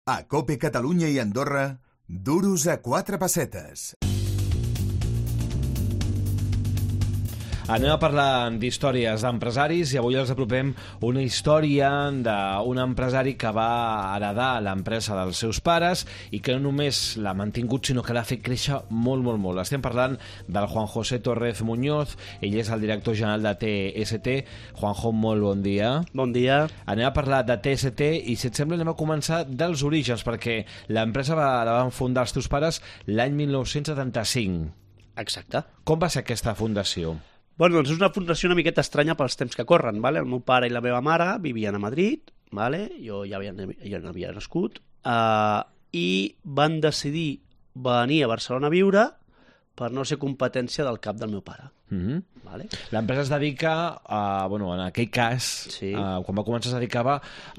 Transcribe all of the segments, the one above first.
A COPE Catalunya i Andorra, duros a 4 pessetes. Anem a parlar d'històries d'empresaris i avui els apropem una història d'un empresari que va heredar l'empresa dels seus pares i que no només l'ha mantingut sinó que l'ha fet créixer molt, molt, molt. Estem parlant del Juan José Torrez Muñoz, ell és el director general de TST. Juanjo, molt bon dia. Bon dia. Anem a parlar de TST i, si et sembla, anem a començar dels orígens, perquè l'empresa la van fundar els teus pares l'any 1975. Exacte. Com va ser aquesta fundació? Bueno, doncs és una fundació una miqueta estranya pels temps que corren, ¿vale? El meu pare i la meva mare vivien a Madrid, ¿vale? Jo ja n'havia nascut, i van decidir venir a Barcelona a viure per no ser competència del cap del meu pare. Vale? L'empresa es dedica bueno, en aquell cas, sí. Quan va començar es dedicava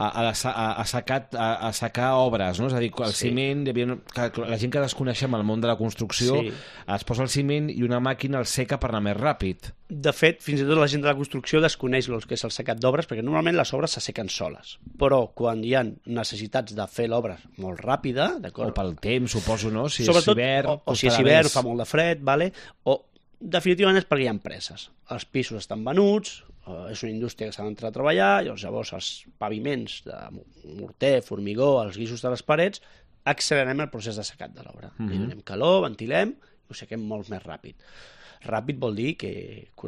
a secar obres, no? És a dir, el ciment, la gent que desconeixem el món de la construcció, es posa el ciment i una màquina el seca per anar més ràpid. De fet, fins i tot la gent de la construcció desconeix el que és el secat d'obres, perquè normalment les obres s'assequen soles. Però quan hi ha necessitats de fer l'obra molt ràpida, d'acord? O pel temps, suposo, no? Si sobretot, és hivern... O si és hivern, fa molt de fred, vale? O definitivament és perquè hi ha empreses. Els pisos estan venuts, és una indústria que s'ha d'entrar a treballar, llavors els paviments de morter, formigó, els guixos de les parets, accelerem el procés de secat de l'obra. Li donem calor, ventilem i ho sequem molt més ràpid. Ràpid vol dir que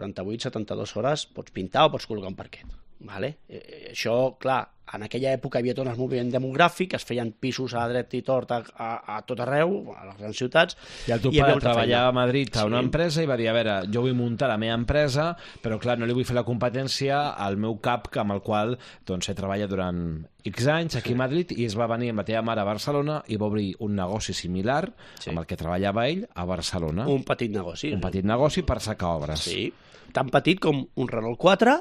48-72 hores pots pintar o pots col·locar un parquet. Vale? Això, clar, en aquella època hi havia tot el moviment demogràfic, es feien pisos a dret i tort a tot arreu, a les grans ciutats. I el teu pare treballava a Madrid a una empresa i va dir, a veure, jo vull muntar la meva empresa, però clar, no li vull fer la competència al meu cap, amb el qual doncs, he treballat durant X anys aquí a Madrid, i es va venir amb la teva mare a Barcelona i va obrir un negoci similar amb el que treballava ell a Barcelona. Un petit negoci. Un petit negoci per secar obres. Sí, tan petit com un Renault 4,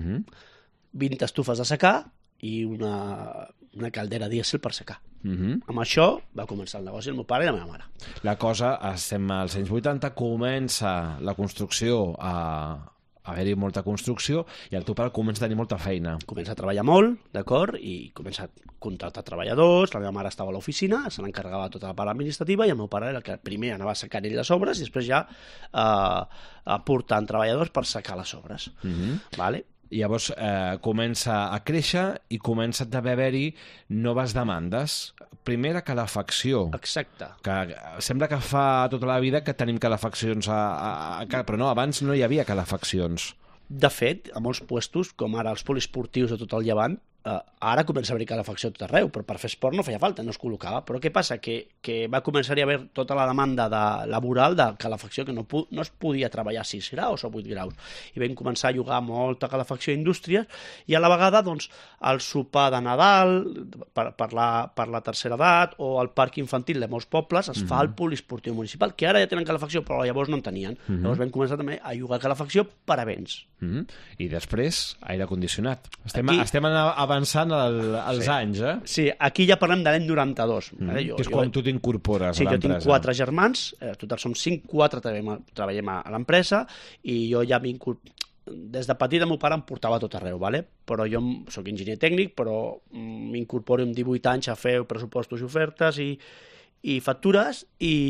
20 estufes de secar i una caldera dièsel per secar. Amb això va començar el negoci el meu pare i la meva mare. La cosa, estem als anys 80, comença la construcció a haver-hi molta construcció i el teu pare comença a tenir molta feina. Comença a treballar molt, d'acord, i comença a contractar treballadors, la meva mare estava a l'oficina, se n'encarregava tota la part administrativa i el meu pare era el que primer anava secant ell les obres i després ja portant treballadors per secar les obres. Vale? I llavors comença a créixer i comença a haver-hi noves demandes. Primer, la calefacció. Exacte. Que sembla que fa tota la vida que tenim calefaccions però no, abans no hi havia calefaccions. De fet, a molts puestos, com ara els poliesportius de tot el Llevant, ara comença a haver calefacció a tot arreu, però per fer esport no feia falta, no es col·locava. Però què passa? Que va començar a haver tota la demanda laboral de calefacció, que no es podia treballar a 6 graus o 8 graus. I vam començar a llogar molta calefacció a indústries i a la vegada doncs, el sopar de Nadal per la tercera edat o el parc infantil de molts pobles es fa al poliesportiu municipal, que ara ja tenen calefacció, però llavors no en tenien. Llavors vam començar també a llogar calefacció per a events. I després, aire condicionat. Estem avançant els anys, eh? Sí, aquí ja parlem de l'any 92. Que és quan tu t'incorpores a l'empresa. Sí, jo tinc 4 germans, total som 5, 4 treballem a l'empresa, i jo ja des de petit el meu pare em portava a tot arreu, vale? Però jo soc enginyer tècnic, però m'incorporo amb 18 anys a fer pressupostos i ofertes i factures,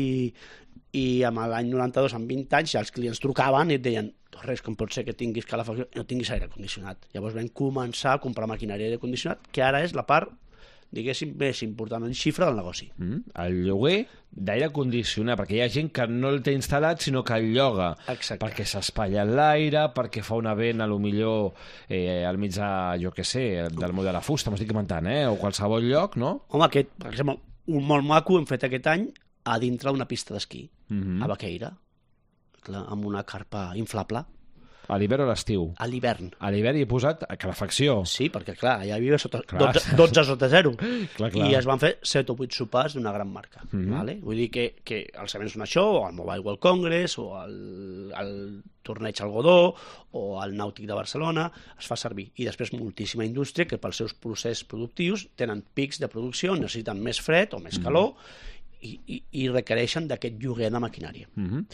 i amb l'any 92, amb 20 anys, ja els clients trucaven i et deien: res, com pot ser que tinguis calefacció i no tinguis aire condicionat? Llavors vam començar a comprar maquinària d'aire condicionat, que ara és la part, diguéssim, més important en xifra del negoci. El lloguer d'aire condicionat, perquè hi ha gent que no el té instal·lat, sinó que el lloga. Exacte. Perquè s'espatlla l'aire, perquè fa una vent, potser al mig de, jo què sé, del Moll de la Fusta, m'estic inventant, o qualsevol lloc, no? Home, per exemple, un molt maco hem fet aquest any a dintre d'una pista d'esquí, a Baqueira, amb una carpa inflable. A l'hivern o a l'estiu? A l'hivern. A l'hivern hi he posat calefacció. Sí, perquè clar, allà hi havia 12 sota 0. Clar. I es van fer 7 o 8 sopars d'una gran marca. Vale? Vull dir que els events són això, o el Mobile World Congress, o el torneig al Godó, o el Nàutic de Barcelona, es fa servir. I després moltíssima indústria que pels seus processos productius tenen pics de producció, necessiten més fred o més calor, i requereixen d'aquest lloguer de maquinària.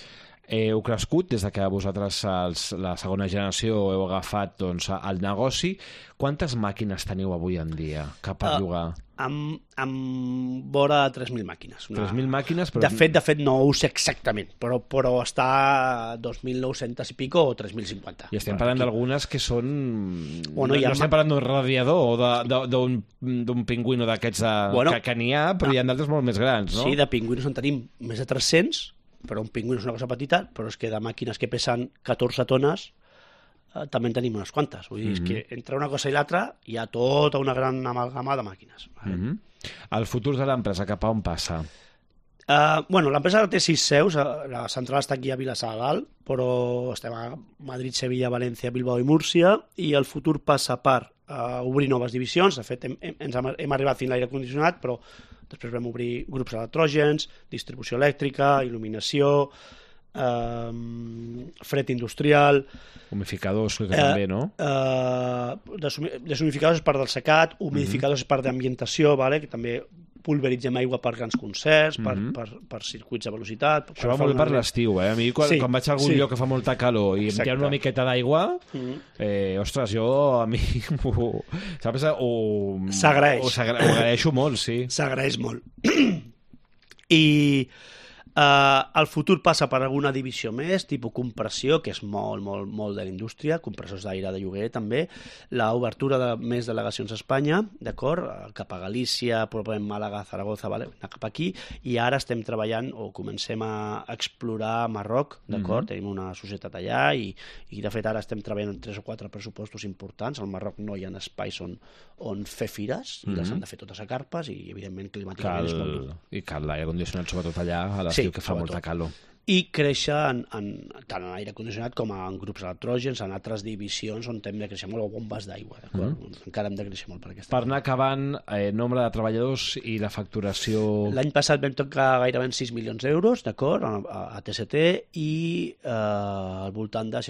heu crescut des de que vosaltres, la segona generació, heu agafat doncs, el negoci. Quantes màquines teniu avui en dia per llogar? Amb vora 3.000 màquines. 3.000 màquines, però... De fet, no ho sé exactament, però està a 2.900 i pico o 3.050. I estem parlant d'algunes que són... Bueno, no estem parlant d'un radiador o d'un pingüino d'aquests que n'hi ha, però hi ha d'altres molt més grans, no? Sí, de pingüinos en tenim més de 300, però un pingüino és una cosa petita, però és que de màquines que pesen 14 tones també en tenim unes quantes. Vull dir, és que entre una cosa i l'altra hi ha tota una gran amalgama de màquines. El futur de l'empresa, cap a on passa? L'empresa té 6 seus, la central està aquí a Vilassar de Dalt, però estem a Madrid, Sevilla, València, Bilbao i Múrcia, i el futur passa per obrir noves divisions. De fet, hem arribat fins a l'aire condicionat, però després vam obrir grups electrògens, distribució elèctrica, il·luminació, fred industrial... Humidificadors, que també, no? Deshumidificadors és part del secat, humidificadors és part d'ambientació, que també pulveritzem aigua per grans concerts, per circuits de velocitat... Això va molt per l'estiu, A mi, quan vaig a algun lloc que fa molta calor i em tiren una miqueta d'aigua, ostres, a mi... Saps? S'agraeix. Ho agraeixo molt, sí. S'agraeix molt. I... el futur passa per alguna divisió més, tipus compressió, que és molt de la indústria, compressors d'aire de lloguer també, l'obertura de més delegacions a Espanya, d'acord, cap a Galícia, probablement Màlaga, Zaragoza, anar cap aquí, i ara estem treballant o comencem a explorar Marroc, d'acord, tenim una societat allà i de fet ara estem treballant en 3 o 4 pressupostos importants. Al Marroc no hi ha espais on fer fires, i les han de fer totes a carpes i evidentment climàticament és molt dur. I cal l'aire condicionat sobretot allà a l'estiu, que fa molta calor. I créixer tant en aire condicionat com en grups electrògens, en altres divisions on hem de créixer molt, o bombes d'aigua, d'acord? Encara hem de créixer molt per aquesta. Per anar acabant, nombre de treballadors i la facturació... L'any passat vam tocar gairebé 6 milions d'euros, d'acord, a TST, i al voltant de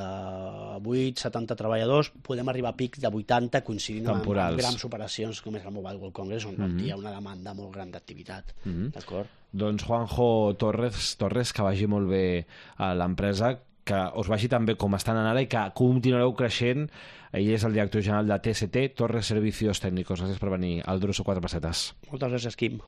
68-70 treballadors. Podem arribar a pics de 80, coincidint amb grans operacions com és el Mobile World Congress, on hi ha una demanda molt gran d'activitat, d'acord? Doncs Juanjo Torres, que vagi molt bé a l'empresa, que us vagi tan bé com estan ara i que continuareu creixent. Ell és el director general de TST, Torres Servicios Técnicos. Gràcies per venir al Duros o 4 Pessetes. Moltes gràcies, Quim.